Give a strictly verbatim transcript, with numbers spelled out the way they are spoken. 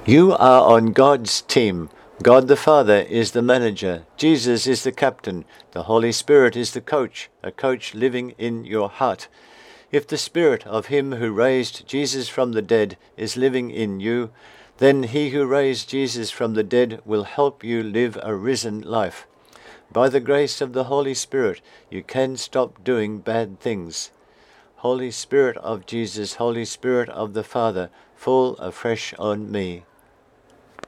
You are on God's team. God the Father is the manager. Jesus is the captain. The Holy Spirit is the coach, a coach living in your heart. If the Spirit of him who raised Jesus from the dead is living in you, then he who raised Jesus from the dead will help you live a risen life. By the grace of the Holy Spirit, you can stop doing bad things. Holy Spirit of Jesus, Holy Spirit of the Father, fall afresh on me.